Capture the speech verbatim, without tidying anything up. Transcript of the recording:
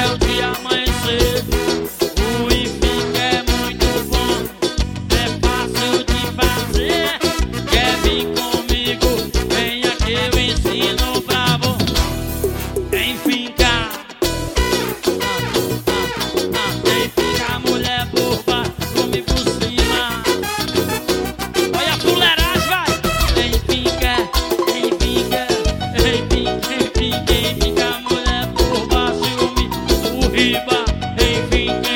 até o dia amanhecer. O Infinca é muito bom, é fácil de fazer. Quer vir comigo? Venha que eu ensino pra você. Infinca, Infinca, mulher por baixo, come por cima. Olha a fuleiragem, vai! Infinca, Infinca, Infinca, Infinca, mulher por baixo, come por riba. Infinca.